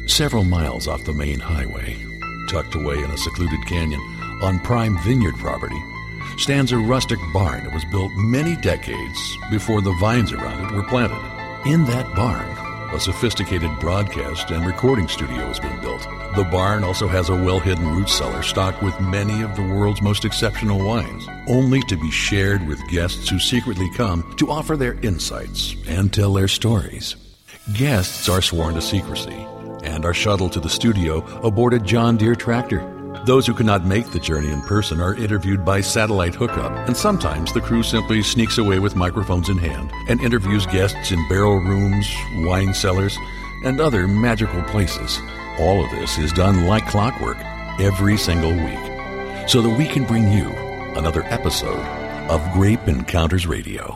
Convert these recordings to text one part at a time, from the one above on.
Several miles off the main highway, tucked away in a secluded canyon on prime vineyard property, stands a rustic barn that was built many decades before the vines around it were planted. In that barn, a sophisticated broadcast and recording studio has been built. The barn also has a well-hidden root cellar stocked with many of the world's most exceptional wines, only to be shared with guests who secretly come to offer their insights and tell their stories. Guests are sworn to secrecy and are shuttled to the studio aboard a John Deere tractor. Those who cannot make the journey in person are interviewed by satellite hookup, and sometimes the crew simply sneaks away with microphones in hand and interviews guests in barrel rooms, wine cellars, and other magical places. All of this is done like clockwork every single week, so that we can bring you another episode of Grape Encounters Radio.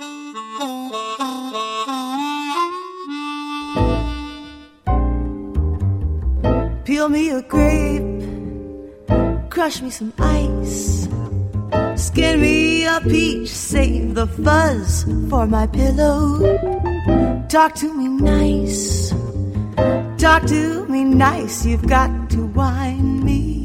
Peel me a grape, crush me some ice, skin me a peach, save the fuzz for my pillow. Talk to me nice, you've got to whine me.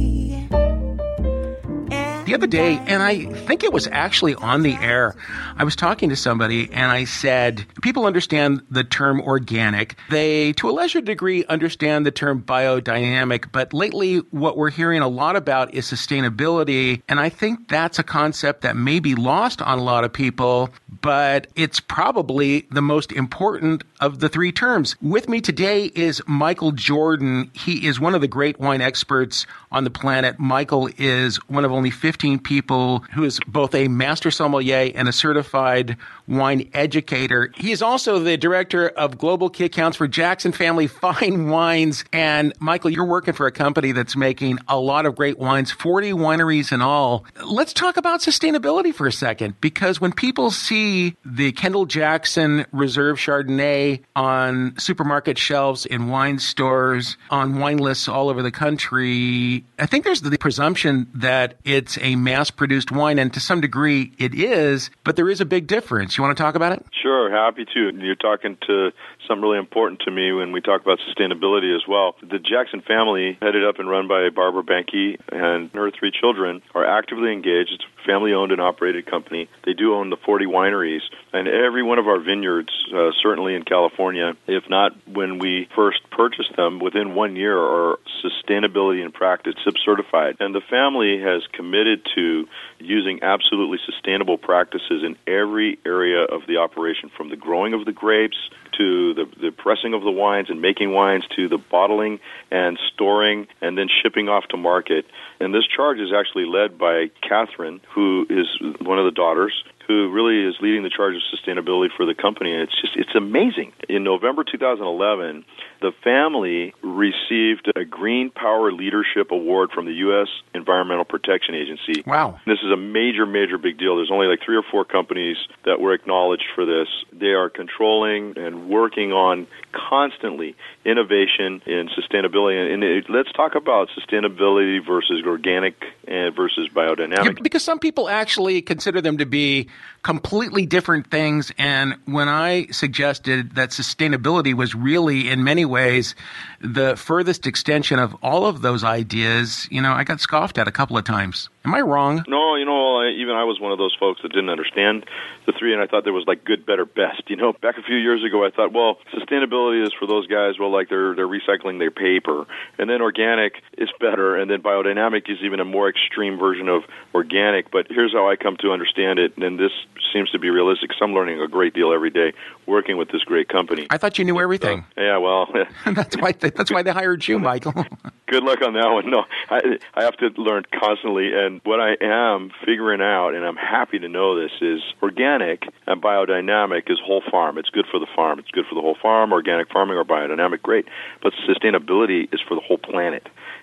The other day, and I think it was actually on the air, I was talking to somebody and I said, people understand the term organic. They, to a lesser degree, understand the term biodynamic, but lately what we're hearing a lot about is sustainability, and I think that's a concept that may be lost on a lot of people, but it's probably the most important of the three terms. With me today is Michael Jordan. He is one of the great wine experts on the planet. Michael is one of only 15 people who is both a master sommelier and a certified wine educator. He is also the director of global key accounts for Jackson Family Fine Wines. And Michael, you're working for a company that's making a lot of great wines, 40 wineries in all. Let's talk about sustainability for a second, because when people see the Kendall Jackson Reserve Chardonnay on supermarket shelves, in wine stores, on wine lists all over the country, I think there's the presumption that it's a mass-produced wine, and to some degree it is, but there is a big difference. You want to talk about it? Sure, happy to. You're talking to something really important to me when we talk about sustainability as well. The Jackson family, headed up and run by Barbara Banke and her 3 children, are actively engaged. It's a family-owned and operated company. They do own the 40 wineries, and every one of our vineyards, certainly in California, if not when we first purchased them, within 1 year are sustainability in practice SIP certified. And the family has committed to using absolutely sustainable practices in every area of the operation, from the growing of the grapes to the pressing of the wines and making wines, to the bottling and storing and then shipping off to market. And this charge is actually led by Catherine, who is one of the daughters, who really is leading the charge of sustainability for the company. And it's amazing. In November 2011, the family received a Green Power Leadership Award from the U.S. Environmental Protection Agency. Wow. This is a major, major big deal. There's only like 3 or 4 companies that were acknowledged for this. They are controlling and working on constantly innovation in sustainability. And let's talk about sustainability versus organic and versus biodynamic. Yeah, because some people actually consider them to be completely different things. And when I suggested that sustainability was really, in many ways, the furthest extension of all of those ideas, I got scoffed at a couple of times. Am I wrong? No, even I was one of those folks that didn't understand the 3, and I thought there was like good, better, best. Back a few years ago, I thought, well, sustainability is for those guys, well, like they're recycling their paper, and then organic is better, and then biodynamic is even a more extreme version of organic. But here's how I come to understand it, and this seems to be realistic, because I'm learning a great deal every day working with this great company. I thought you knew everything. Yeah, well, that's why they hired you, Michael. Good luck on that one. No, I have to learn constantly, and what I am figuring out, and I'm happy to know this, is organic and biodynamic is whole farm. It's good for the farm. It's good for the whole farm, organic farming or biodynamic, great. But sustainability is for the whole planet.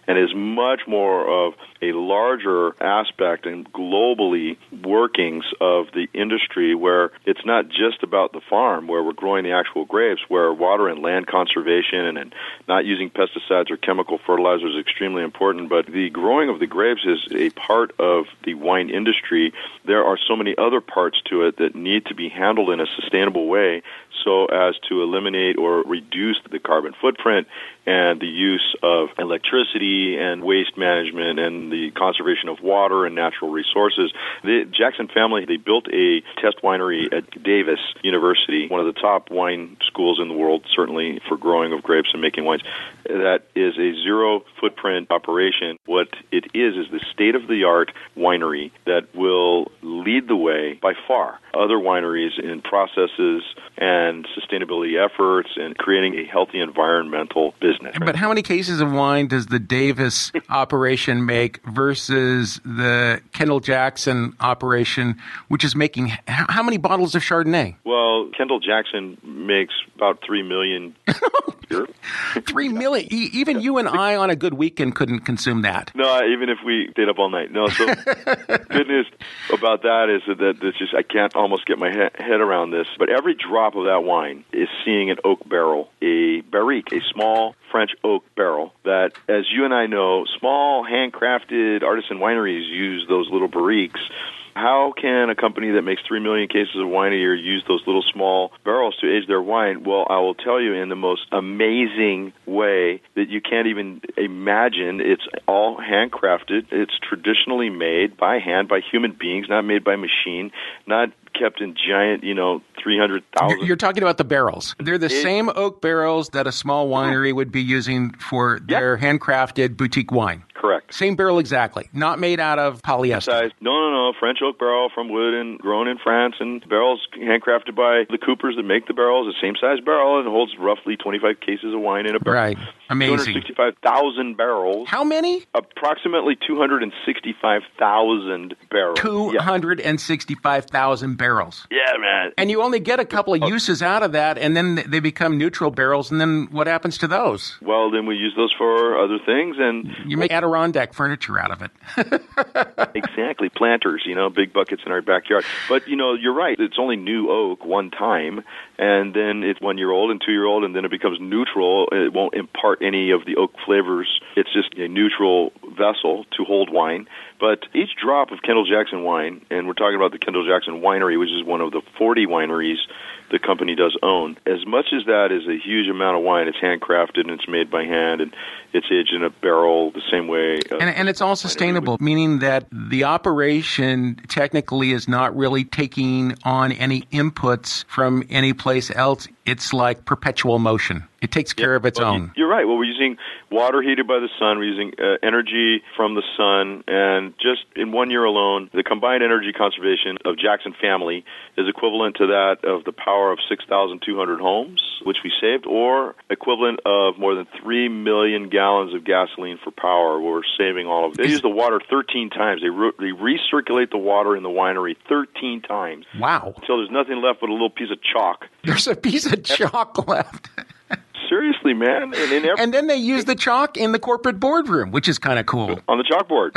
and is much more of a larger aspect and globally workings of the industry, where it's not just about the farm where we're growing the actual grapes, where water and land conservation and not using pesticides or chemical fertilizers is extremely important, but the growing of the grapes is a part of the wine industry. There are so many other parts to it that need to be handled in a sustainable way so as to eliminate or reduce the carbon footprint and the use of electricity and waste management and the conservation of water and natural resources. The Jackson family, they built a test winery at Davis University, one of the top wine schools in the world, certainly for growing of grapes and making wines. That is a zero-footprint operation. What it is the state-of-the-art winery that will lead the way by far other wineries in processes and sustainability efforts and creating a healthy environmental business. But how many cases of wine does the Davis operation make versus the Kendall Jackson operation, which is making how many bottles of Chardonnay? Well, Kendall Jackson makes about 3 million a year. 3 million? Even you and I on a good weekend couldn't consume that. No, even if we stayed up all night. No, so good news about that is that it's just, I can't almost get my head around this, but every drop of that wine is seeing an oak barrel, a barrique, a small French oak barrel that, as you and I know, small handcrafted artisan wineries use those little barriques. How can a company that makes 3 million cases of wine a year use those little small barrels to age their wine? Well, I will tell you in the most amazing way that you can't even imagine. It's all handcrafted. It's traditionally made by hand, by human beings, not made by machine, not kept in giant, 300,000. You're talking about the barrels. They're the same oak barrels that a small winery would be using for their handcrafted boutique wine. Correct. Same barrel exactly. Not made out of polyester. No. French oak barrel from wood and grown in France, and barrels handcrafted by the coopers that make the barrels, the same size barrel, and holds roughly 25 cases of wine in a barrel. Right. Amazing. 265,000 barrels. How many? Approximately 265,000 barrels. 265,000 barrels. Yeah, man. And you only get a couple of uses out of that, and then they become neutral barrels, and then what happens to those? Well, then we use those for other things, and you make Adirondack furniture out of it. Exactly. Planters, big buckets in our backyard. But, you're right. It's only new oak one time, and then it's 1 year old and 2 year old, and then it becomes neutral. It won't impart any of the oak flavors. It's just a neutral vessel to hold wine. But each drop of Kendall Jackson wine, and we're talking about the Kendall Jackson Winery, which is one of the 40 wineries the company does own, as much as that is a huge amount of wine, it's handcrafted and it's made by hand and it's aged in a barrel the same way. And it's all sustainable, meaning that the operation technically is not really taking on any inputs from any place else. It's like perpetual motion. It takes care of its own. You're right. Well, we're using water heated by the sun. We're using energy from the sun. And just in 1 year alone, the combined energy conservation of Jackson family is equivalent to that of the power of 6,200 homes, which we saved, or equivalent of more than 3 million gallons of gasoline for power. We're saving all of it. They use the water 13 times. They recirculate the water in the winery 13 times. Wow. Until there's nothing left but a little piece of chalk. There's a piece of chalk left. Seriously, man. And then they use the chalk in the corporate boardroom, which is kind of cool. On the chalkboard.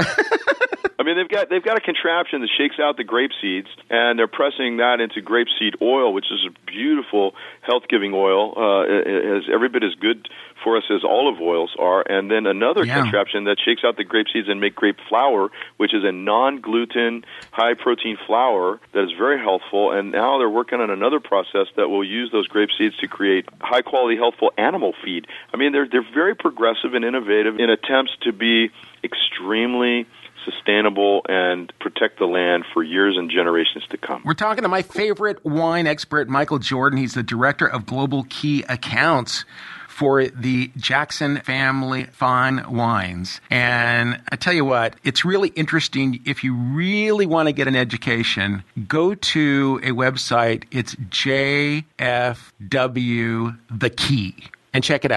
I mean, they've got a contraption that shakes out the grape seeds, and they're pressing that into grapeseed oil, which is a beautiful health-giving oil. Is every bit as good for us as olive oils are. And then another contraption that shakes out the grape seeds and make grape flour, which is a non-gluten, high-protein flour that is very healthful. And now they're working on another process that will use those grape seeds to create high-quality, healthful animal feed. I mean, they're very progressive and innovative in attempts to be extremely sustainable and protect the land for years and generations to come. We're talking to my favorite wine expert, Michael Jordan. He's the director of Global Key Accounts for the Jackson Family Fine Wines. And I tell you what, it's really interesting. If you really want to get an education, go to a website. It's JFW The Key. And check it out.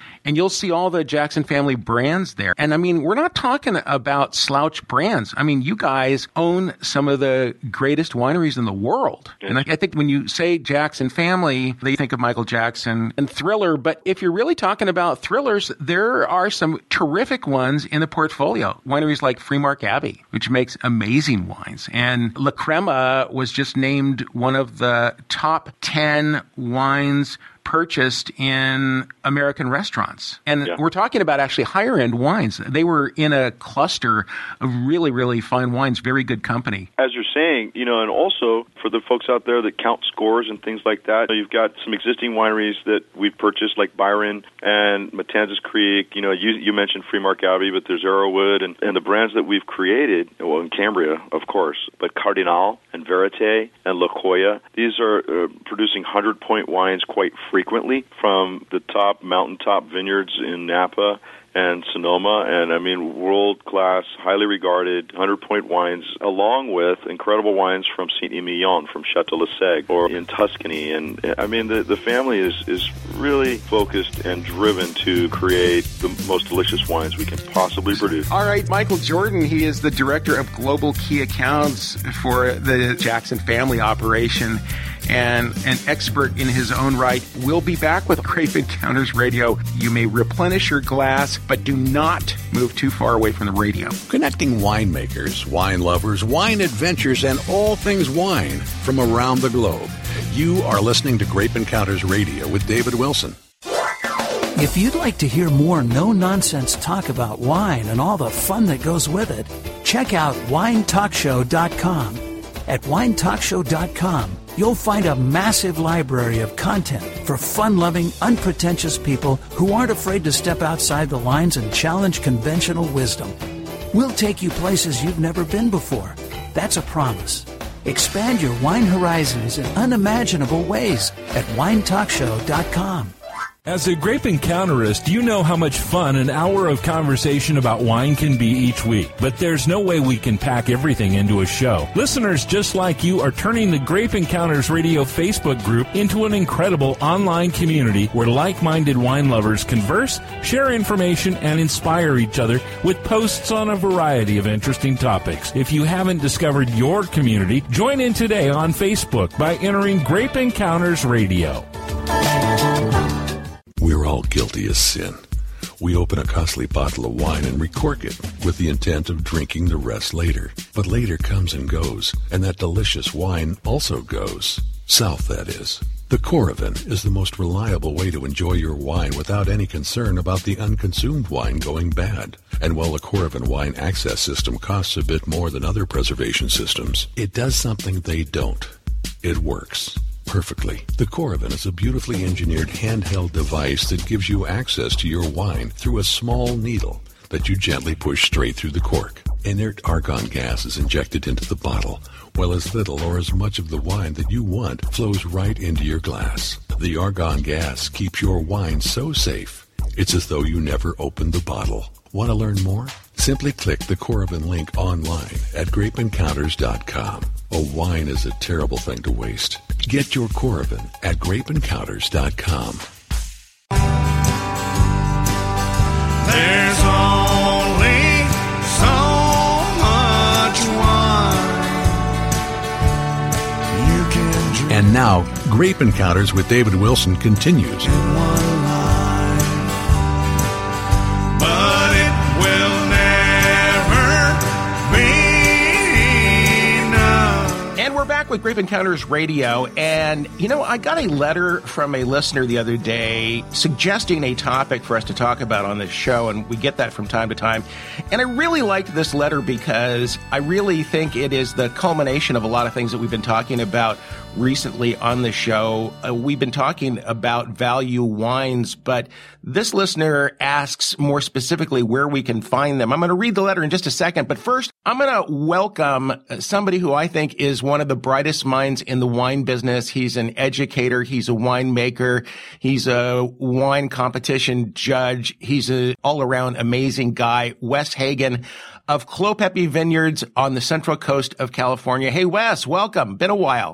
and you'll see all the Jackson family brands there. And I mean, we're not talking about slouch brands. I mean, you guys own some of the greatest wineries in the world. And I think when you say Jackson family, they think of Michael Jackson and Thriller. But if you're really talking about thrillers, there are some terrific ones in the portfolio. Wineries like Freemark Abbey, which makes amazing wines. And La Crema was just named one of the top 10 wines purchased in American restaurants. And we're talking about actually higher end wines. They were in a cluster of really, really fine wines, very good company. As you're saying, and also for the folks out there that count scores and things like that, you've got some existing wineries that we've purchased like Byron and Matanzas Creek. You mentioned Freemark Abbey, but there's Arrowwood and the brands that we've created, well, in Cambria, of course, but Cardinal and Verite and La Jolla. These are producing 100-point wines quite frequently from the top mountaintop vineyards in Napa and Sonoma, and I mean world-class, highly regarded 100-point wines, along with incredible wines from Saint-Emilion, from Chateau Le Seigle, or in Tuscany. And I mean, the family is really focused and driven to create the most delicious wines we can possibly produce. All right, Michael Jordan, he is the Director of Global Key Accounts for the Jackson family operation, and an expert in his own right. We'll be back with Grape Encounters Radio. You may replenish your glass, but do not move too far away from the radio. Connecting winemakers, wine lovers, wine adventures, and all things wine from around the globe. You are listening to Grape Encounters Radio with David Wilson. If you'd like to hear more no-nonsense talk about wine and all the fun that goes with it, check out winetalkshow.com. At winetalkshow.com, you'll find a massive library of content for fun-loving, unpretentious people who aren't afraid to step outside the lines and challenge conventional wisdom. We'll take you places you've never been before. That's a promise. Expand your wine horizons in unimaginable ways at winetalkshow.com. As a Grape Encounterist, you know how much fun an hour of conversation about wine can be each week. But there's no way we can pack everything into a show. Listeners just like you are turning the Grape Encounters Radio Facebook group into an incredible online community where like-minded wine lovers converse, share information, and inspire each other with posts on a variety of interesting topics. If you haven't discovered your community, join in today on Facebook by entering Grape Encounters Radio. We're all guilty of sin. We open a costly bottle of wine and recork it with the intent of drinking the rest later. But later comes and goes, and that delicious wine also goes. South, that is. The Coravin is the most reliable way to enjoy your wine without any concern about the unconsumed wine going bad. And while the Coravin wine access system costs a bit more than other preservation systems, it does something they don't. It works perfectly. The Coravin is a beautifully engineered handheld device that gives you access to your wine through a small needle that you gently push straight through the cork. Inert argon gas is injected into the bottle, while as little or as much of the wine that you want flows right into your glass. The argon gas keeps your wine so safe, it's as though you never opened the bottle. Want to learn more? Simply click the Coravin link online at grapeencounters.com. A wine is a terrible thing to waste. Get your Coravin at grapeencounters.com. There's only so much wine you can drink. And now, Grape Encounters with David Wilson continues. In one life, but it will never be enough. And we're back with Grape Encounters Radio, and I got a letter from a listener the other day suggesting a topic for us to talk about on this show, and we get that from time to time. And I really liked this letter because I really think it is the culmination of a lot of things that we've been talking about recently on the show. We've been talking about value wines, but this listener asks more specifically where we can find them. I'm going to read the letter in just a second, but first, I'm going to welcome somebody who I think is one of the brightest minds in the wine business. He's an educator. He's a winemaker. He's a wine competition judge. He's an all-around amazing guy. Wes Hagen of Clos Pepe Vineyards on the Central Coast of California. Hey, Wes, welcome. Been a while. Well,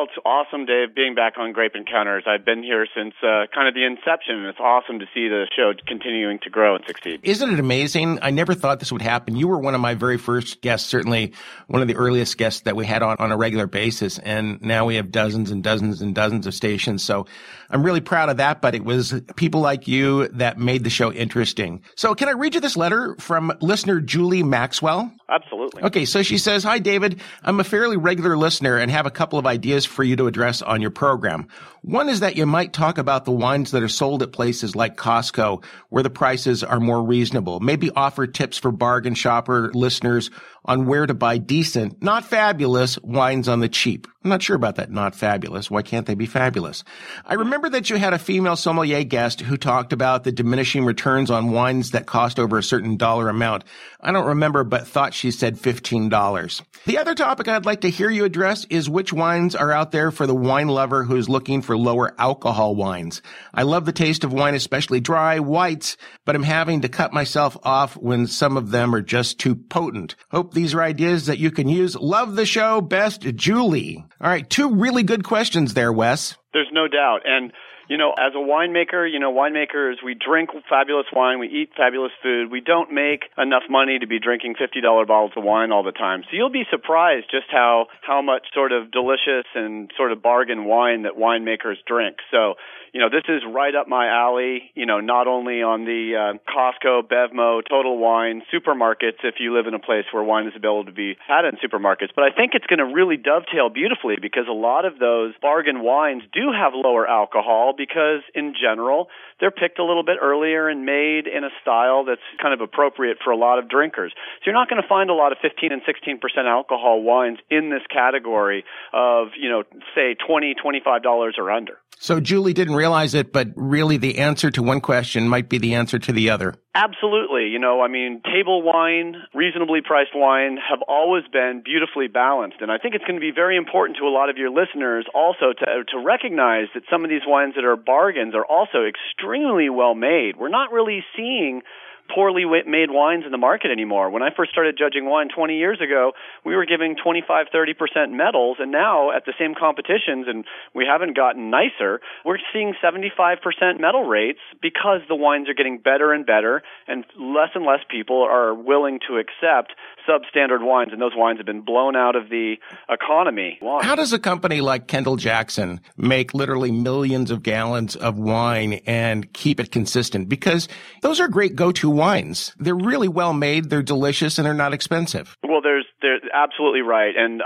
it's awesome, Dave, being back on Grape Encounters. I've been here since kind of the inception, and it's awesome to see the show continuing to grow and succeed. Isn't it amazing? I never thought this would happen. You were one of my very first guests, certainly one of the earliest guests that we had on a regular basis, and now we have dozens and dozens and dozens of stations. So I'm really proud of that, but it was people like you that made the show interesting. So can I read you this letter from listener Julie Maxwell? Absolutely. Okay, so she says, "Hi, David. I'm a fairly regular listener and have a couple of ideas for you to address on your program. One is that you might talk about the wines that are sold at places like Costco, where the prices are more reasonable. Maybe offer tips for bargain shopper listeners on where to buy decent, not fabulous, wines on the cheap." I'm not sure about that, not fabulous. Why can't they be fabulous? I remember that you had a female sommelier guest who talked about the diminishing returns on wines that cost over a certain dollar amount. I don't remember, but thought she said $15. The other topic I'd like to hear you address is which wines are out there for the wine lover who's looking for lower alcohol wines. I love the taste of wine, especially dry whites, but I'm having to cut myself off when some of them are just too potent. Hope these are ideas that you can use. Love the show. Best, Julie. All right, two really good questions there, Wes. There's no doubt. And, as a winemaker, winemakers, we drink fabulous wine, we eat fabulous food. We don't make enough money to be drinking $50 bottles of wine all the time. So you'll be surprised just how much sort of delicious and sort of bargain wine that winemakers drink. So, this is right up my alley, not only on the Costco, Bevmo, Total Wine supermarkets if you live in a place where wine is available to be had in supermarkets. But I think it's going to really dovetail beautifully because a lot of those bargain wines do have lower alcohol because, in general, they're picked a little bit earlier and made in a style that's kind of appropriate for a lot of drinkers. So you're not going to find a lot of 15 and 16% alcohol wines in this category of, say, $20, $25 or under. So Julie didn't realize it, but really the answer to one question might be the answer to the other. Absolutely. Table wine, reasonably priced wine have always been beautifully balanced. And I think it's going to be very important to a lot of your listeners also to recognize that some of these wines that are bargains are also extremely well made. We're not really seeing poorly made wines in the market anymore. When I first started judging wine 20 years ago, we were giving 25-30% medals, and now at the same competitions, and we haven't gotten nicer, we're seeing 75% medal rates because the wines are getting better and better, and less people are willing to accept substandard wines, and those wines have been blown out of the economy. How does a company like Kendall Jackson make literally millions of gallons of wine and keep it consistent? Because those are great go-to wines. They're really well made, they're delicious, and they're not expensive. Well, they're absolutely right. And,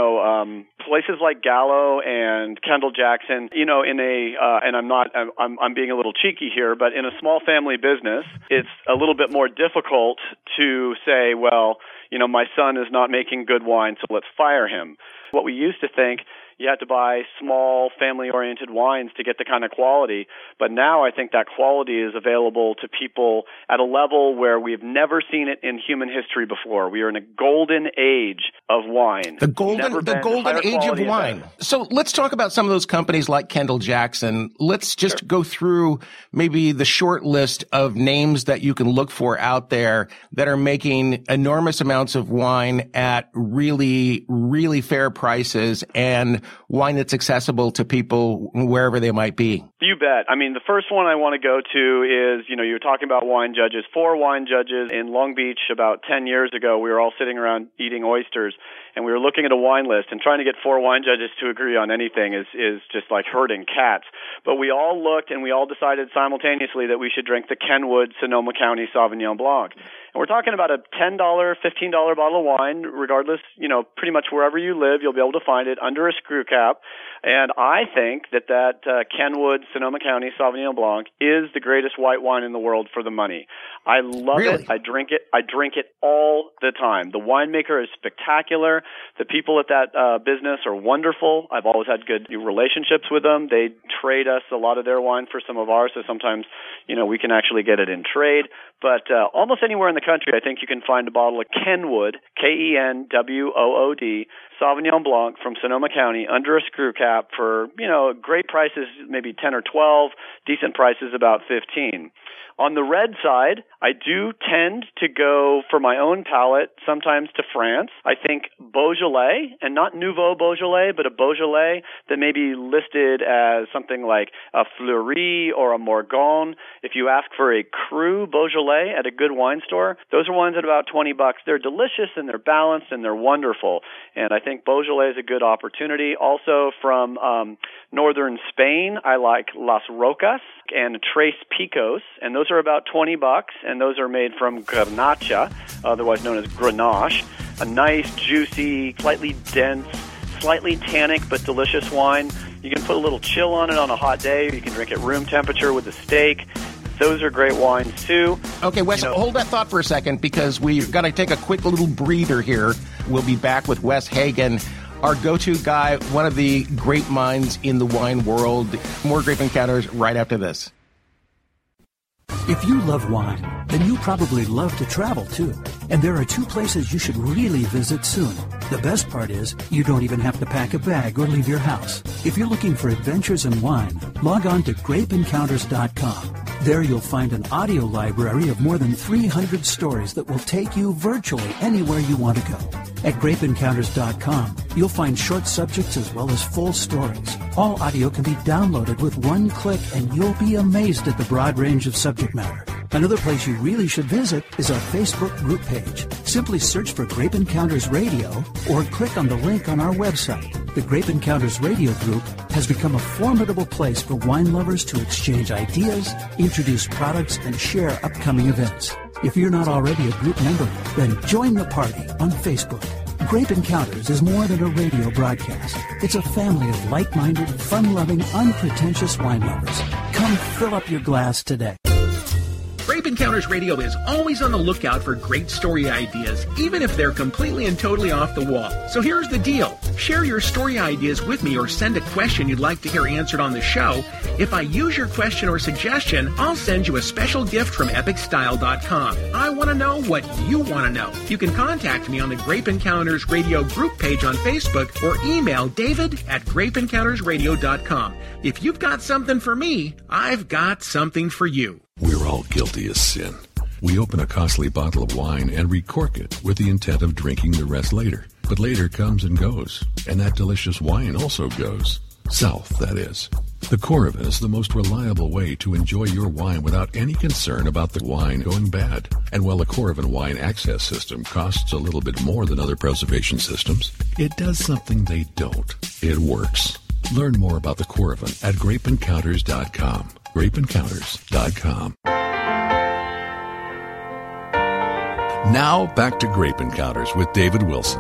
places like Gallo and Kendall Jackson, and I'm being a little cheeky here, but in a small family business, it's a little bit more difficult to say, well, my son is not making good wine, so let's fire him. What we used to think, you had to buy small, family-oriented wines to get the kind of quality. But now I think that quality is available to people at a level where we've never seen it in human history before. We are in a golden age of wine. The golden age of wine. So let's talk about some of those companies like Kendall Jackson. Let's just go through maybe the short list of names that you can look for out there that are making enormous amounts of wine at really, really fair prices and wine that's accessible to people wherever they might be. You bet. The first one I want to go to is, you were talking about wine judges. 4 wine judges in Long Beach about 10 years ago. We were all sitting around eating oysters, and we were looking at a wine list, and trying to get 4 wine judges to agree on anything is just like herding cats. But we all looked, and we all decided simultaneously that we should drink the Kenwood Sonoma County Sauvignon Blanc. And we're talking about a $10, $15 bottle of wine, regardless, pretty much wherever you live, you'll be able to find it under a screw cap. And I think that Kenwood Sonoma County Sauvignon Blanc is the greatest white wine in the world for the money. I love it. I drink it. I drink it all the time. The winemaker is spectacular. The people at that business are wonderful. I've always had good relationships with them. They trade us a lot of their wine for some of ours, so sometimes, we can actually get it in trade. But almost anywhere in the country, I think you can find a bottle of Kenwood, Kenwood, Sauvignon Blanc from Sonoma County under a screw cap. tap for, great prices, maybe 10 or 12, decent prices about 15. On the red side, I do tend to go for my own palate sometimes to France. I think Beaujolais, and not Nouveau Beaujolais, but a Beaujolais that may be listed as something like a Fleury or a Morgon. If you ask for a Cru Beaujolais at a good wine store, those are ones at about $20. They're delicious and they're balanced and they're wonderful. And I think Beaujolais is a good opportunity. Also from northern Spain, I like Las Rocas and Tres Picos, and those are about $20, and those are made from Garnacha, otherwise known as Grenache, a nice, juicy, slightly dense, slightly tannic but delicious wine. You can put a little chill on it on a hot day. You can drink it room temperature with a steak. Those are great wines, too. Okay, Wes, hold that thought for a second, because we've got to take a quick little breather here. We'll be back with Wes Hagen, our go-to guy, one of the great minds in the wine world. More Grape Encounters right after this. If you love wine, then you probably love to travel too. And there are 2 places you should really visit soon. The best part is, you don't even have to pack a bag or leave your house. If you're looking for adventures in wine, log on to grapeencounters.com. There you'll find an audio library of more than 300 stories that will take you virtually anywhere you want to go. At grapeencounters.com, you'll find short subjects as well as full stories. All audio can be downloaded with one click, and you'll be amazed at the broad range of subject matter. Another place you really should visit is our Facebook group page. Simply search for Grape Encounters Radio or click on the link on our website. The Grape Encounters Radio group has become a formidable place for wine lovers to exchange ideas, introduce products, and share upcoming events. If you're not already a group member, then join the party on Facebook. Grape Encounters is more than a radio broadcast. It's a family of like-minded, fun-loving, unpretentious wine lovers. Come fill up your glass today. Grape Encounters Radio is always on the lookout for great story ideas, even if they're completely and totally off the wall. So here's the deal. Share your story ideas with me or send a question you'd like to hear answered on the show. If I use your question or suggestion, I'll send you a special gift from epicstyle.com. I want to know what you want to know. You can contact me on the Grape Encounters Radio group page on Facebook or email david@grapeencountersradio.com. If you've got something for me, I've got something for you. We're all guilty of sin. We open a costly bottle of wine and recork it with the intent of drinking the rest later. But later comes and goes, and that delicious wine also goes. South, that is. The Coravin is the most reliable way to enjoy your wine without any concern about the wine going bad. And while the Coravin wine access system costs a little bit more than other preservation systems, it does something they don't. It works. Learn more about the Coravin at grapeencounters.com. grapeencounters.com. Now back to Grape Encounters with David Wilson.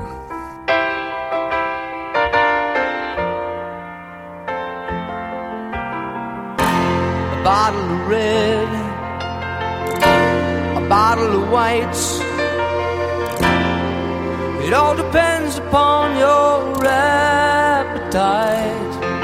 A bottle of red, a bottle of whites. It all depends upon your appetite.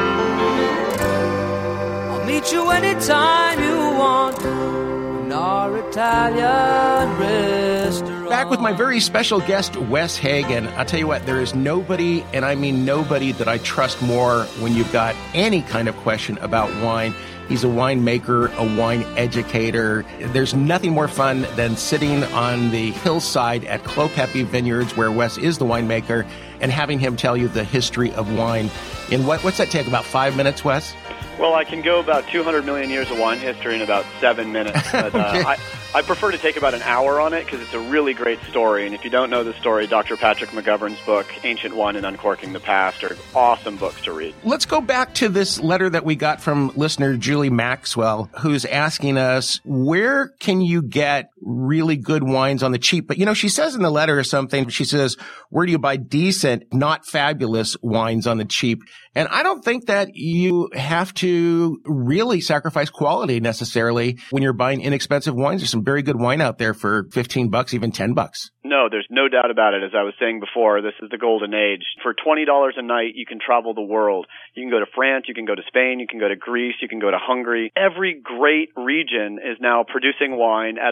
Meet you anytime you want in our Italian restaurant. Back with my very special guest, Wes Hagen. I'll tell you what, there is nobody, and I mean nobody, that I trust more when you've got any kind of question about wine. He's a winemaker, a wine educator. There's nothing more fun than sitting on the hillside at Clopepe Vineyards, where Wes is the winemaker, and having him tell you the history of wine. In what's that take, about 5 minutes, Wes? Well, I can go about 200 million years of wine history in about 7 minutes. But, Okay. I prefer to take about an hour on it because it's a really great story. And if you don't know the story, Dr. Patrick McGovern's book, Ancient Wine and Uncorking the Past, are awesome books to read. Let's go back to this letter that we got from listener Julie Maxwell, who's asking us, where can you get really good wines on the cheap? But, she says in the letter or something, she says, where do you buy decent, not fabulous wines on the cheap? And I don't think that you have to really sacrifice quality necessarily when you're buying inexpensive wines. There's some very good wine out there for $15, even $10. No, there's no doubt about it. As I was saying before, this is the golden age. For $20 a night, you can travel the world. You can go to France, you can go to Spain, you can go to Greece, you can go to Hungary. Every great region is now producing wine at a bargain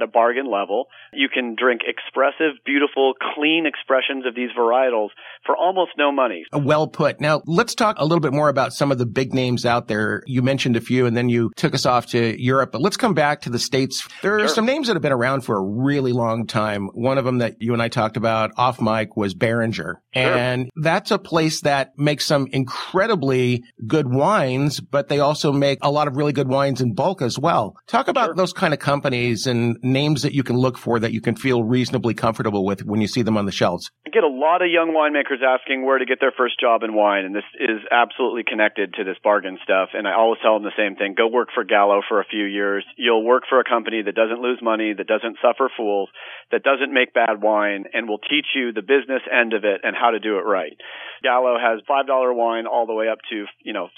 American level. You can drink expressive, beautiful, clean expressions of these varietals for almost no money. Well put. Now, let's talk a little bit more about some of the big names out there. You mentioned a few, and then you took us off to Europe. But let's come back to the States. There are some names that have been around for a really long time. One of them that you and I talked about off mic was Beringer. And that's a place that makes some incredibly good wines, but they also make a lot of really good wines in bulk as well. Talk about those kind of companies and names that you can look for that you can feel reasonably comfortable with when you see them on the shelves. I get a lot of young winemakers asking where to get their first job in wine, and this is absolutely connected to this bargain stuff. And I always tell them the same thing. Go work for Gallo for a few years. You'll work for a company that doesn't lose money, that doesn't suffer fools, that doesn't make bad wine, and will teach you the business end of it and how to do it right. Gallo has $5 wine all the way up to, $60,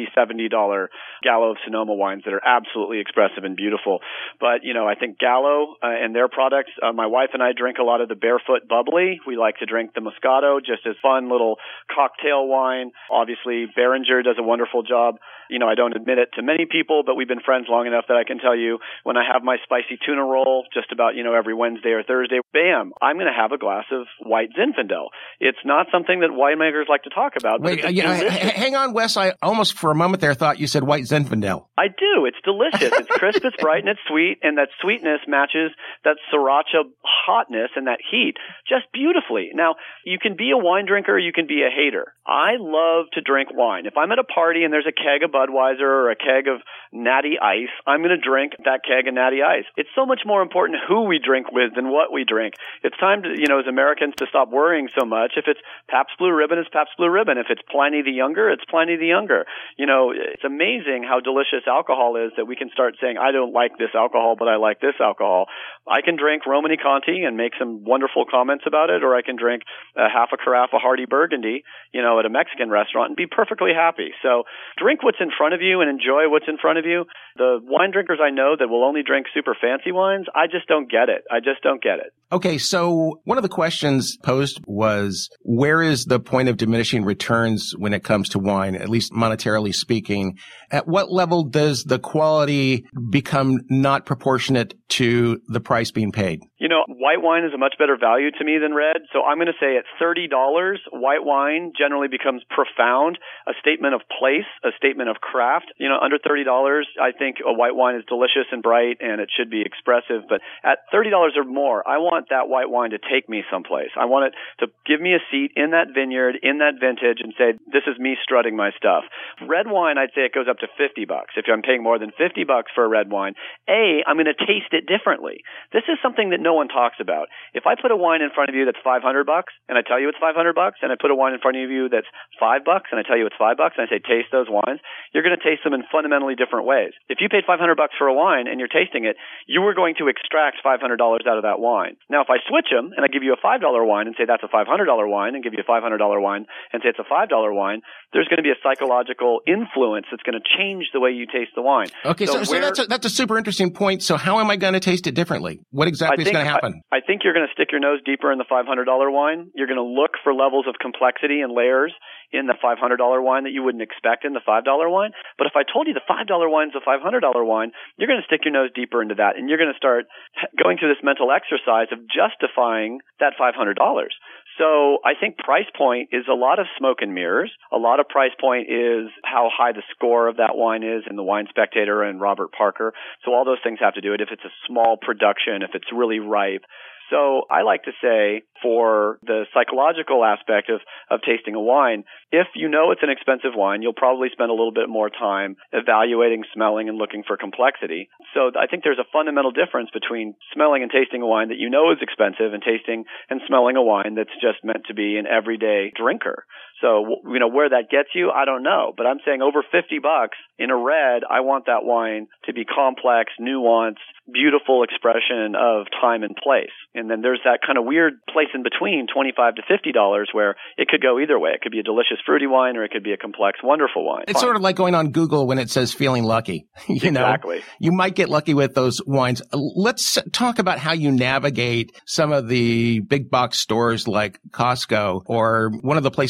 $70 Gallo of Sonoma wines that are absolutely expressive and beautiful. But, I think Gallo and their products, my wife and I drink a lot of the Barefoot Bubbly. We like to drink the Moscato just as fun little cocktail wine. Obviously, Beringer does a wonderful job. I don't admit it to many people, but we've been friends long enough that I can tell you when I have my spicy tuna roll just about, every Wednesday or Thursday, bam, I'm going to have a glass of white Zinfandel. It's not something that winemakers like to talk about. Wait, hang on, Wes. I almost for a moment there thought you said white Zinfandel. I do. It's delicious. It's crisp, it's bright, and it's sweet, and that sweetness matches that Sriracha hotness and that heat just beautifully. Now, you can be a wine drinker, you can be a hater. I love to drink wine. If I'm at a party and there's a keg of Budweiser or a keg of Natty Ice, I'm going to drink that keg of Natty Ice. It's so much more important who we drink with than what we drink. It's time to, as Americans, to stop worrying so much. If it's Pabst Blue Ribbon, it's Pabst Blue Ribbon. If it's Pliny the Younger, it's Pliny the Younger. It's amazing how delicious alcohol is that we can start saying, I don't like this alcohol, but I like this alcohol. I can drink Romani Conti and make some wonderful comments about it, or I can drink a half a carafe of Hardy Burgundy, at a Mexican restaurant and be perfectly happy. So drink what's in front of you and enjoy what's in front of you. The wine drinkers I know that will only drink super fancy wines, I just don't get it. Okay, so one of the questions posed was, where is the point of diminishing returns when it comes to wine, at least monetarily speaking? At what level does the quality become not proportionate to the price being paid? White wine is a much better value to me than red. So I'm going to say at $30, white wine generally becomes profound, a statement of place, a statement of craft. Under $30, I think a white wine is delicious and bright and it should be expressive. But at $30 or more, I want that white wine to take me someplace. I want it to give me a seat in that vineyard, in that vintage, and say, this is me strutting my stuff. Red wine, I'd say it goes up to $50. If I'm paying more than $50 for a red wine, I'm going to taste it differently. This is something that no one talks about. If I put a wine in front of you that's $500 and I tell you it's $500, and I put a wine in front of you that's $5 and I tell you it's $5 and I say taste those wines, you're going to taste them in fundamentally different ways. If you paid $500 for a wine and you're tasting it, you are going to extract $500 out of that wine. Now, if I switch them and I give you a $5 wine and say that's a $500 wine and give you a $500 wine and say it's a $5 wine, there's going to be a psychological influence that's going to change the way you taste the wine. Okay, so that's a super interesting point. So how am I going to taste it differently? What exactly is going to happen? I think you're going to stick your nose deeper in the $500 wine. You're going to look for levels of complexity and layers in the $500 wine that you wouldn't expect in the $5 wine. But if I told you the $5 wine's a $500 wine, you're going to stick your nose deeper into that, and you're going to start going through this mental exercise of justifying that $500. So I think price point is a lot of smoke and mirrors. A lot of price point is how high the score of that wine is in the Wine Spectator and Robert Parker. So all those things have to do it. If it's a small production, if it's really ripe. So I like to say for the psychological aspect of tasting a wine, if you know it's an expensive wine, you'll probably spend a little bit more time evaluating, smelling, and looking for complexity. So I think there's a fundamental difference between smelling and tasting a wine that you know is expensive and tasting and smelling a wine that's just meant to be an everyday drinker. So, where that gets you, I don't know. But I'm saying over $50 in a red, I want that wine to be complex, nuanced, beautiful expression of time and place. And then there's that kind of weird place in between, $25 to $50, where it could go either way. It could be a delicious fruity wine or it could be a complex, wonderful wine. It's sort of like going on Google when it says feeling lucky. Exactly. You might get lucky with those wines. Let's talk about how you navigate some of the big box stores like Costco, or one of the places where I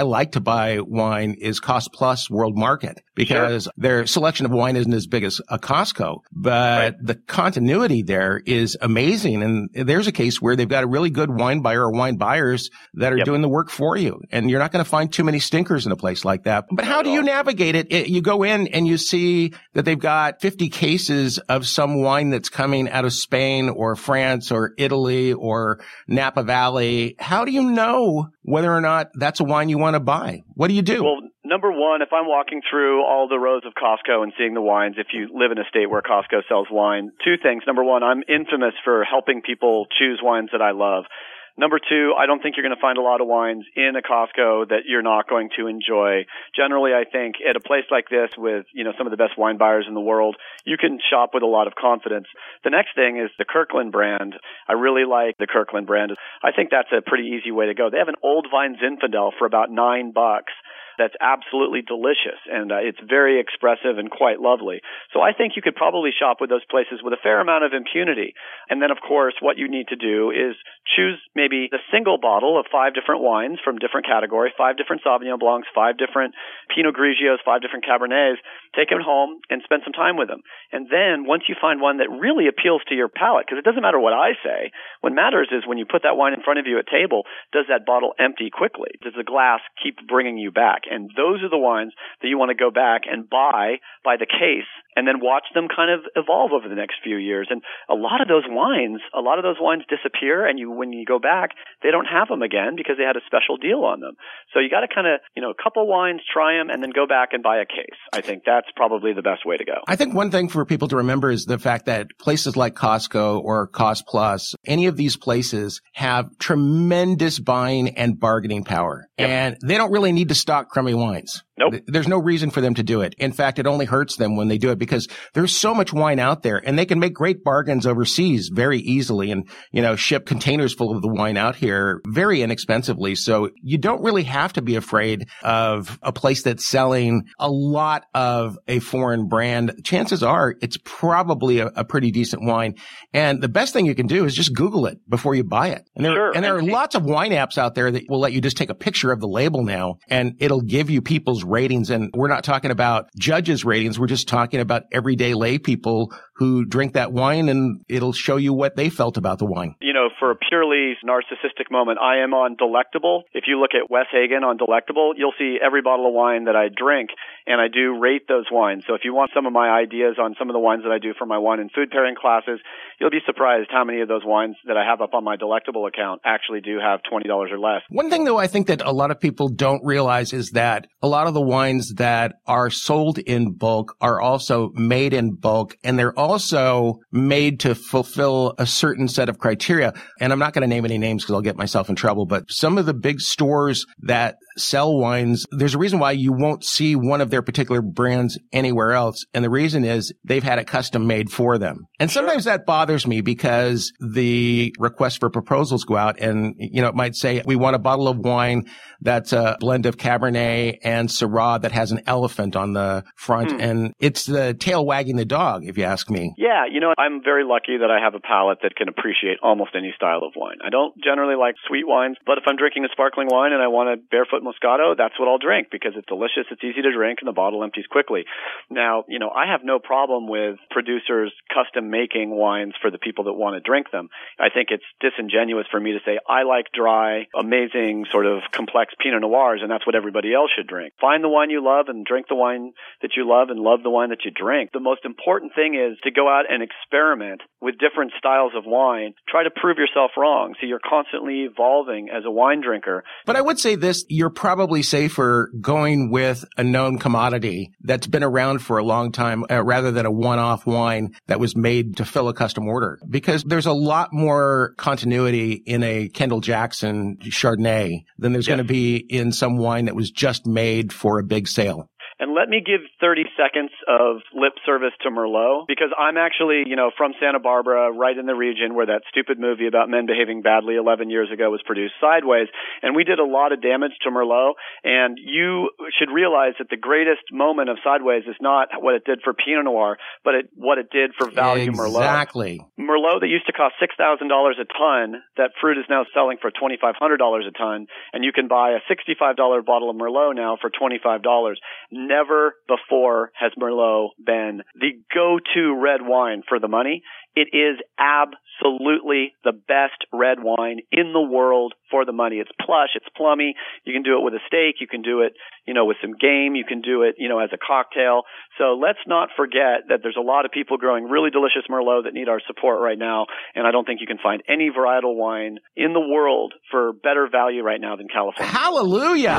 like to buy wine is Cost Plus World Market, because their selection of wine isn't as big as a Costco, but the continuity there is amazing. And there's a case where they've got a really good wine buyer or wine buyers that are doing the work for you. And you're not going to find too many stinkers in a place like that. But how do you navigate it? You go in and you see that they've got 50 cases of some wine that's coming out of Spain or France or Italy or Napa Valley. How do you know whether or not that's a wine you want to buy? What do you do? Well, number one, if I'm walking through all the rows of Costco and seeing the wines, if you live in a state where Costco sells wine, two things. Number one, I'm infamous for helping people choose wines that I love. Number two, I don't think you're going to find a lot of wines in a Costco that you're not going to enjoy. Generally, I think at a place like this with, some of the best wine buyers in the world, you can shop with a lot of confidence. The next thing is the Kirkland brand. I really like the Kirkland brand. I think that's a pretty easy way to go. They have an Old Vine Zinfandel for about $9. That's absolutely delicious, and it's very expressive and quite lovely. So I think you could probably shop with those places with a fair amount of impunity. And then, of course, what you need to do is choose maybe the single bottle of 5 different wines from different categories, 5 different Sauvignon Blancs, 5 different Pinot Grigios, 5 different Cabernets. Take them home and spend some time with them. And then once you find one that really appeals to your palate, because it doesn't matter what I say, what matters is when you put that wine in front of you at table, does that bottle empty quickly? Does the glass keep bringing you back? And those are the wines that you want to go back and buy by the case and then watch them kind of evolve over the next few years. And a lot of those wines disappear, and when you go back, they don't have them again because they had a special deal on them. So you got to kind of, a couple wines, try them, and then go back and buy a case. I think that's probably the best way to go. I think one thing for people to remember is the fact that places like Costco or Cost Plus, any of these places have tremendous buying and bargaining power. Yep. And they don't really need to stock crummy wines. Nope. There's no reason for them to do it. In fact, it only hurts them when they do it because there's so much wine out there, and they can make great bargains overseas very easily and, ship containers full of the wine out here very inexpensively. So you don't really have to be afraid of a place that's selling a lot of a foreign brand. Chances are it's probably a pretty decent wine. And the best thing you can do is just Google it before you buy it. And there are lots of wine apps out there that will let you just take a picture of the label now, and it'll give you people's ratings. And we're not talking about judges' ratings. We're just talking about everyday lay people who drink that wine, and it'll show you what they felt about the wine. For a purely narcissistic moment, I am on Delectable. If you look at Wes Hagen on Delectable, you'll see every bottle of wine that I drink, and I do rate those wines. So if you want some of my ideas on some of the wines that I do for my wine and food pairing classes, you'll be surprised how many of those wines that I have up on my Delectable account actually do have $20 or less. One thing, though, I think that a lot of people don't realize is that a lot of the wines that are sold in bulk are also made in bulk, and they're also made to fulfill a certain set of criteria. And I'm not going to name any names because I'll get myself in trouble, but some of the big stores that sell wines, there's a reason why you won't see one of their particular brands anywhere else. And the reason is they've had it custom made for them. And sometimes that bothers me because the requests for proposals go out and, it might say, we want a bottle of wine that's a blend of Cabernet and Syrah that has an elephant on the front. And it's the tail wagging the dog, if you ask me. Yeah, I'm very lucky that I have a palate that can appreciate almost any style of wine. I don't generally like sweet wines, but if I'm drinking a sparkling wine and I want a Barefoot Moscato, that's what I'll drink because it's delicious, it's easy to drink, and the bottle empties quickly. Now, I have no problem with producers custom making wines for the people that want to drink them. I think it's disingenuous for me to say, I like dry, amazing, sort of complex Pinot Noirs, and that's what everybody else should drink. Find the wine you love and drink the wine that you love and love the wine that you drink. The most important thing is to go out and experiment with different styles of wine. Try to prove yourself wrong. So you're constantly evolving as a wine drinker. But I would say this, you're probably safer going with a known commodity that's been around for a long time rather than a one-off wine that was made to fill a custom order. Because there's a lot more continuity in a Kendall Jackson Chardonnay than there's going to be in some wine that was just made for a big sale. And let me give 30 seconds of lip service to Merlot, because I'm actually, from Santa Barbara, right in the region where that stupid movie about men behaving badly 11 years ago was produced, Sideways, and we did a lot of damage to Merlot, and you should realize that the greatest moment of Sideways is not what it did for Pinot Noir, but what it did for value Merlot. Exactly. Merlot that used to cost $6,000 a ton, that fruit is now selling for $2,500 a ton, and you can buy a $65 bottle of Merlot now for $25. Never before has Merlot been the go-to red wine for the money. It is absolutely the best red wine in the world for the money. It's plush, it's plummy. You can do it with a steak. You can do it, with some game. You can do it, as a cocktail. So let's not forget that there's a lot of people growing really delicious Merlot that need our support right now. And I don't think you can find any varietal wine in the world for better value right now than California. Hallelujah!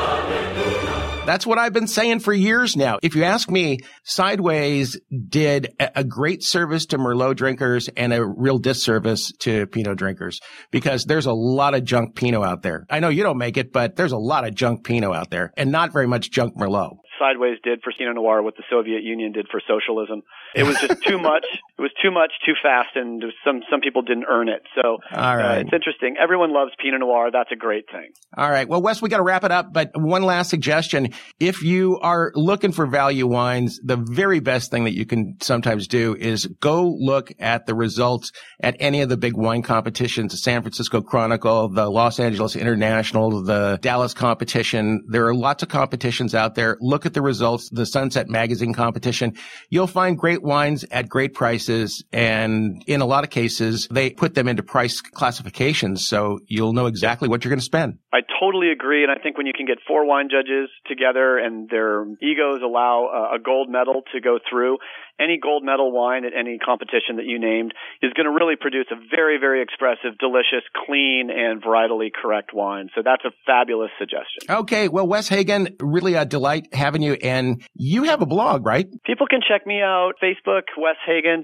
That's what I've been saying for years now. If you ask me, Sideways did a great service to Merlot drinkers and a real disservice to Pinot drinkers, because there's a lot of junk Pinot out there. I know you don't make it, but there's a lot of junk Pinot out there and not very much junk Merlot. Sideways did for Pinot Noir what the Soviet Union did for socialism. It was just too much. It was too much, too fast, and some people didn't earn it. So all right. It's interesting. Everyone loves Pinot Noir. That's a great thing. All right. Well, Wes, we got to wrap it up, but one last suggestion. If you are looking for value wines, the very best thing that you can sometimes do is go look at the results at any of the big wine competitions, the San Francisco Chronicle, the Los Angeles International, the Dallas competition. There are lots of competitions out there. Look at the results, the Sunset Magazine competition. You'll find great wines at great prices, and in a lot of cases, they put them into price classifications, so you'll know exactly what you're going to spend. I totally agree, and I think when you can get 4 wine judges together and their egos allow a gold medal to go through, any gold medal wine at any competition that you named is going to really produce a very, very expressive, delicious, clean, and varietally correct wine. So that's a fabulous suggestion. Okay. Well, Wes Hagen, really a delight having you. And you have a blog, right? People can check me out. Facebook, Wes Hagen,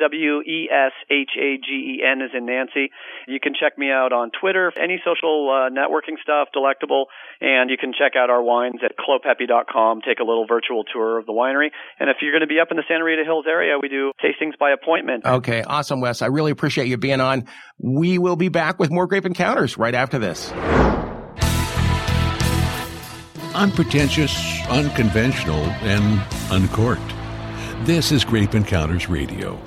WESHAGEN as in Nancy. You can check me out on Twitter, any social networking stuff, Delectable. And you can check out our wines at clopepi.com, take a little virtual tour of the winery. And if you're going to be up in the Santa Rita Hills area, we do tastings by appointment. Okay, awesome, Wes. I really appreciate you being on. We will be back with more Grape Encounters right after this. Unpretentious, unconventional, and uncorked. This is Grape Encounters Radio.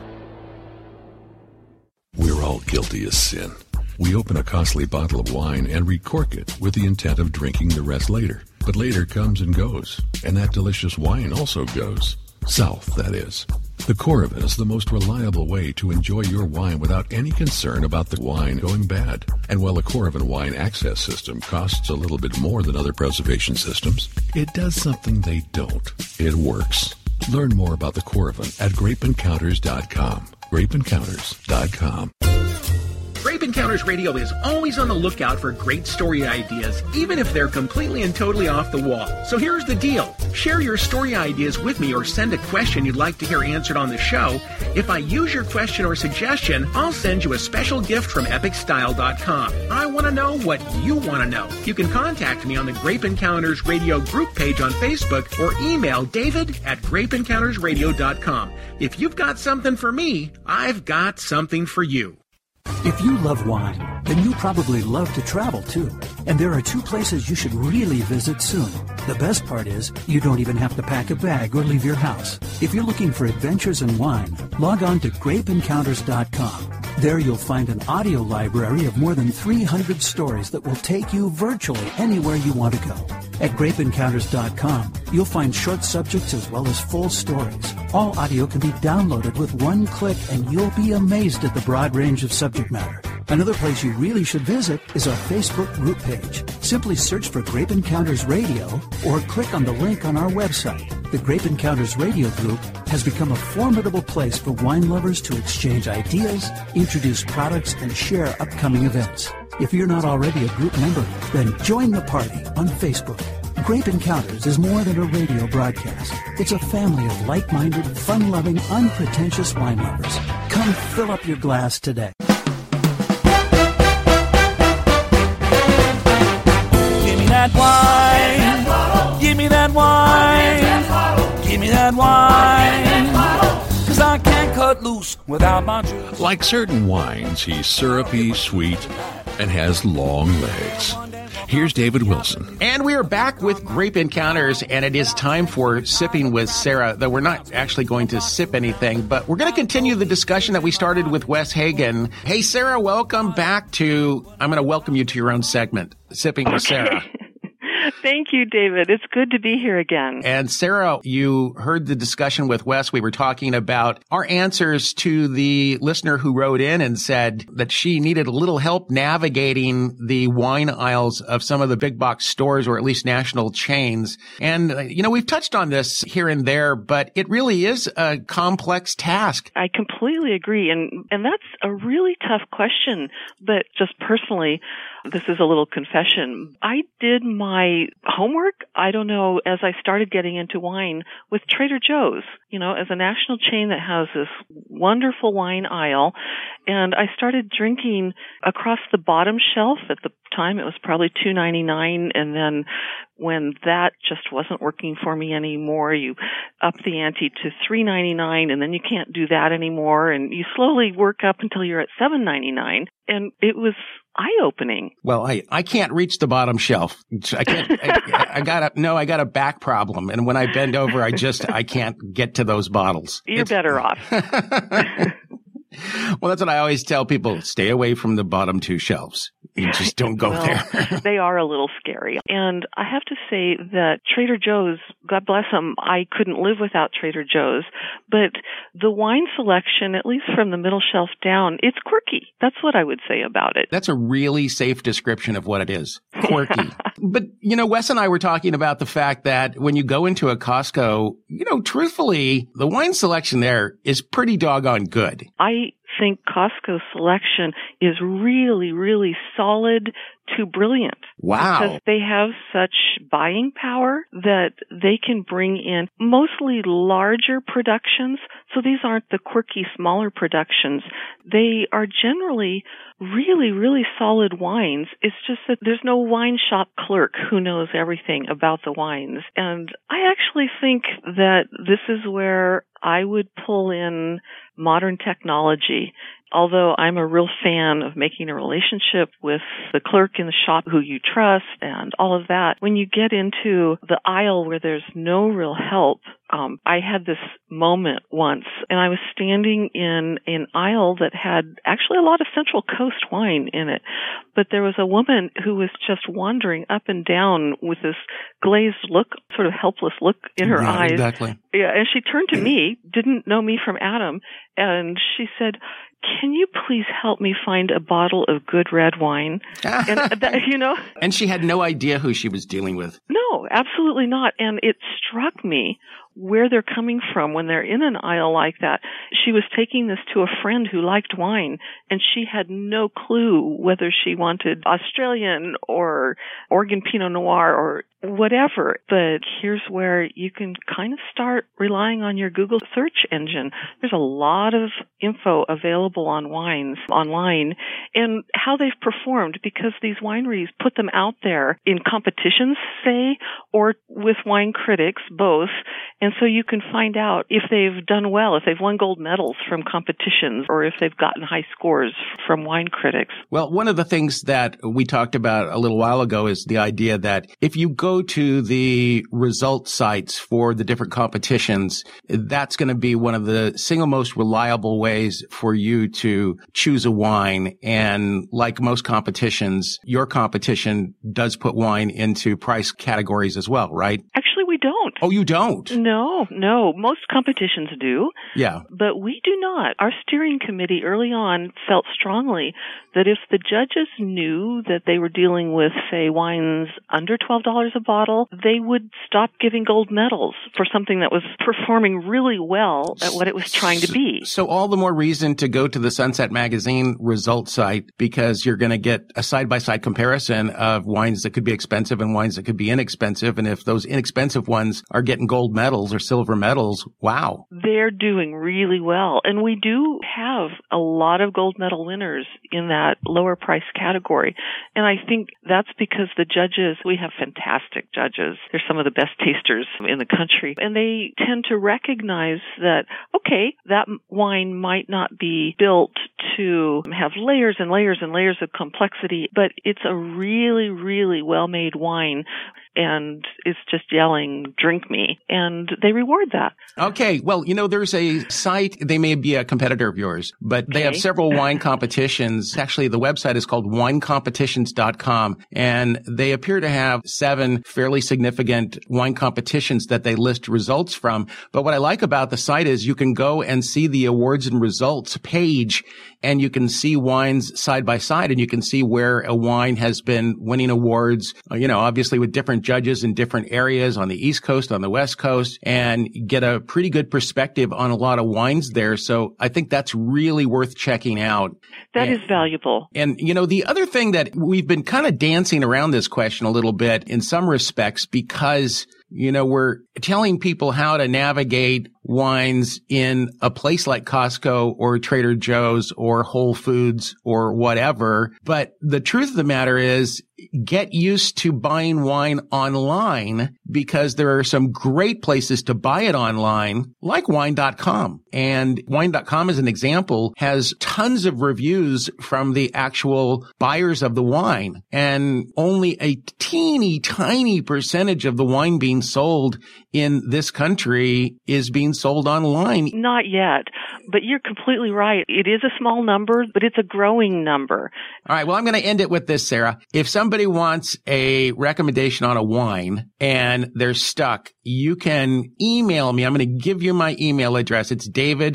We're all guilty of sin. We open a costly bottle of wine and recork it with the intent of drinking the rest later. But later comes and goes, and that delicious wine also goes. South, that is. The Coravin is the most reliable way to enjoy your wine without any concern about the wine going bad. And while the Coravin wine access system costs a little bit more than other preservation systems, it does something they don't. It works. Learn more about the Coravin at grapeencounters.com. grapeencounters.com. Grape Encounters Radio is always on the lookout for great story ideas, even if they're completely and totally off the wall. So here's the deal. Share your story ideas with me or send a question you'd like to hear answered on the show. If I use your question or suggestion, I'll send you a special gift from epicstyle.com. I want to know what you want to know. You can contact me on the Grape Encounters Radio group page on Facebook or email david@grapeencountersradio.com. If you've got something for me, I've got something for you. If you love wine, then you probably love to travel too. And there are 2 places you should really visit soon. The best part is, you don't even have to pack a bag or leave your house. If you're looking for adventures in wine, log on to grapeencounters.com. There you'll find an audio library of more than 300 stories that will take you virtually anywhere you want to go. At grapeencounters.com, you'll find short subjects as well as full stories. All audio can be downloaded with one click, and you'll be amazed at the broad range of subject matter. Another place you really should visit is our Facebook group page. Simply search for Grape Encounters Radio or click on the link on our website. The Grape Encounters Radio group has become a formidable place for wine lovers to exchange ideas, introduce products, and share upcoming events. If you're not already a group member, then join the party on Facebook. Grape Encounters is more than a radio broadcast. It's a family of like-minded, fun-loving, unpretentious wine lovers. Come fill up your glass today. Give me that wine. Give me that wine. red wine. 'Cause I can't cut loose without my juice. Like certain wines, he's syrupy, sweet, and has long legs. Here's David Wilson. And we are back with Grape Encounters, and it is time for Sipping with Sarah, though we're not actually going to sip anything, but we're going to continue the discussion that we started with Wes Hagen. Hey, Sarah, welcome back to, I'm going to welcome you to your own segment, Sipping with Sarah. Thank you, David. It's good to be here again. And Sarah, you heard the discussion with Wes. We were talking about our answers to the listener who wrote in and said that she needed a little help navigating the wine aisles of some of the big box stores, or at least national chains. And, we've touched on this here and there, but it really is a complex task. I completely agree. And that's a really tough question. But just personally, this is a little confession. I did my homework, I don't know, as I started getting into wine with Trader Joe's, as a national chain that has this wonderful wine aisle. And I started drinking across the bottom shelf. At the time, it was probably $2.99. And then when that just wasn't working for me anymore, you up the ante to $3.99, and then you can't do that anymore. And you slowly work up until you're at $7.99. And it was eye-opening. Well, I can't reach the bottom shelf. I can't. I got a back problem, and when I bend over, I can't get to those bottles. You're better off. Well, that's what I always tell people. Stay away from the bottom two shelves. You just don't go there. They are a little scary. And I have to say that Trader Joe's, God bless them, I couldn't live without Trader Joe's. But the wine selection, at least from the middle shelf down, it's quirky. That's what I would say about it. That's a really safe description of what it is. Quirky. But, Wes and I were talking about the fact that when you go into a Costco, truthfully, the wine selection there is pretty doggone good. I think Costco's selection is really, really solid to brilliant. Wow. Because they have such buying power that they can bring in mostly larger productions. So these aren't the quirky, smaller productions. They are generally really, really solid wines. It's just that there's no wine shop clerk who knows everything about the wines. And I actually think that this is where I would pull in modern technology. Although I'm a real fan of making a relationship with the clerk in the shop who you trust and all of that, when you get into the aisle where there's no real help, I had this moment once, and I was standing in an aisle that had actually a lot of Central Coast wine in it, but there was a woman who was just wandering up and down with this glazed look, sort of helpless look in her eyes. Exactly. Yeah, and she turned to me, didn't know me from Adam, and she said, "Can you please help me find a bottle of good red wine?" And And she had no idea who she was dealing with. No, absolutely not. And it struck me where they're coming from when they're in an aisle like that. She was taking this to a friend who liked wine, and she had no clue whether she wanted Australian or Oregon Pinot Noir or whatever. But here's where you can kind of start relying on your Google search engine. There's a lot of info available on wines online and how they've performed, because these wineries put them out there in competitions, say, or with wine critics, both. And so you can find out if they've done well, if they've won gold medals from competitions, or if they've gotten high scores from wine critics. Well, one of the things that we talked about a little while ago is the idea that if you go to the result sites for the different competitions, that's going to be one of the single most reliable ways for you to choose a wine. And like most competitions, your competition does put wine into price categories as well, right? Actually, we don't. Oh, you don't? No. Most competitions do. Yeah. But we do not. Our steering committee early on felt strongly that if the judges knew that they were dealing with, say, wines under $12 a bottle, they would stop giving gold medals for something that was performing really well at what it was trying to be. So all the more reason to go to the Sunset Magazine results site, because you're going to get a side-by-side comparison of wines that could be expensive and wines that could be inexpensive. And if those inexpensive ones are getting gold medals or silver medals. Wow. They're doing really well. And we do have a lot of gold medal winners in that lower price category. And I think that's because the judges, we have fantastic judges. They're some of the best tasters in the country. And they tend to recognize that, okay, that wine might not be built to have layers and layers and layers of complexity, but it's a really, really well-made wine, and it's just yelling, drink me, and they reward that. Okay. Well, there's a site, they may be a competitor of yours, but they have several wine competitions. Actually, the website is called winecompetitions.com, and they appear to have 7 fairly significant wine competitions that they list results from. But what I like about the site is you can go and see the awards and results page, and you can see wines side by side, and you can see where a wine has been winning awards, obviously with different judges in different areas on the East Coast, on the West Coast, and get a pretty good perspective on a lot of wines there. So I think that's really worth checking out. That is valuable. And, the other thing that we've been kind of dancing around this question a little bit in some respects because we're telling people how to navigate wines in a place like Costco or Trader Joe's or Whole Foods or whatever. But the truth of the matter is, get used to buying wine online because there are some great places to buy it online, like wine.com. And wine.com, as an example, has tons of reviews from the actual buyers of the wine. And only a teeny tiny percentage of the wine being sold in this country is being sold online. Not yet, but you're completely right. It is a small number, but it's a growing number. All right. Well, I'm going to end it with this, Sarah. If somebody wants a recommendation on a wine and they're stuck, you can email me. I'm going to give you my email address. It's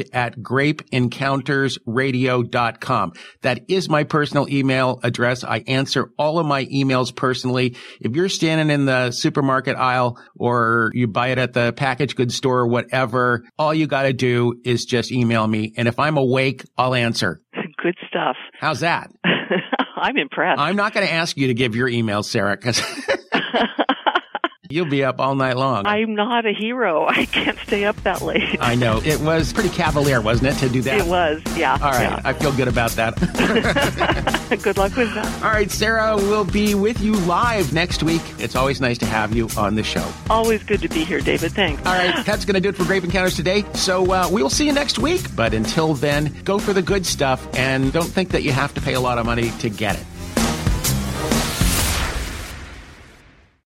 david@grapeencountersradio.com. That is my personal email address. I answer all of my emails personally. If you're standing in the supermarket aisle or you buy it at the packaged goods store or whatever, all you got to do is just email me. And if I'm awake, I'll answer. Good stuff. How's that? I'm impressed. I'm not going to ask you to give your email, Sarah, because you'll be up all night long. I'm not a hero. I can't stay up that late. I know. It was pretty cavalier, wasn't it, to do that? It was, yeah. All right. Yeah. I feel good about that. Good luck with that. All right, Sarah, we'll be with you live next week. It's always nice to have you on the show. Always good to be here, David. Thanks. All right. That's going to do it for Grape Encounters today. So we will see you next week. But until then, go for the good stuff and don't think that you have to pay a lot of money to get it.